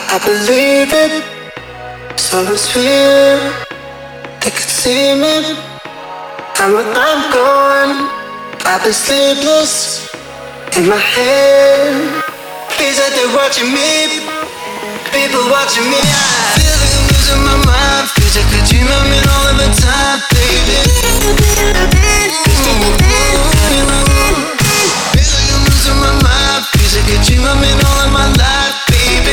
I believe it, so it's real. They could see me, and when I'm gone, I've been sleepless in my head. Feels like they're watching me, people watching me. I feel like I'm losing my mind. Feels like a dream I'm in all of the time, baby. Feel like I'm losing my mind. Feels like a dream I'm in all of my life, baby.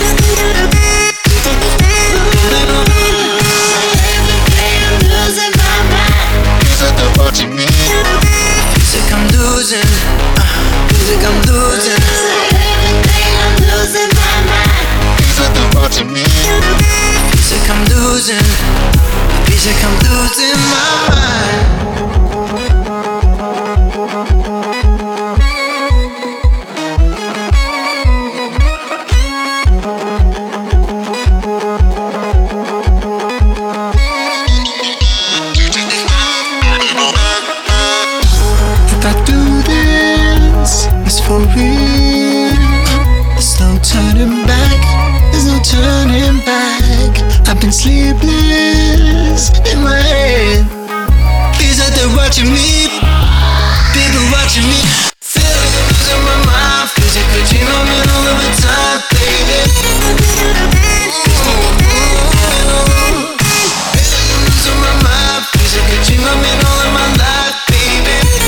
Watching me. Feels like I'm losing. Feels like I'm losing. I'm losing my mind. Feels like they're watching me. Feels like I'm losing. Feels like I'm losing my mind. For real, there's no turning back. There's no turning back. I've been sleepless in my head. Feels like they're watching me. People watching me. Feel like I'm losing my mind. Feels like a dream I'm in all of the time, baby. Feel like I'm losing my mind. Feels like a dream I'm in all of my life, baby.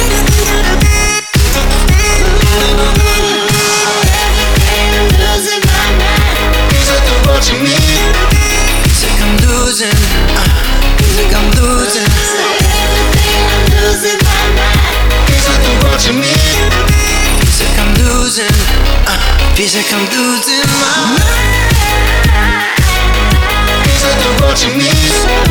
Watching me. Feels like I'm losing. Feels like I'm losing. I'm losing my mind. Feels like they're watching me. Feels like I'm losing. Feels like I'm losing my mind. Feels like they're watching me.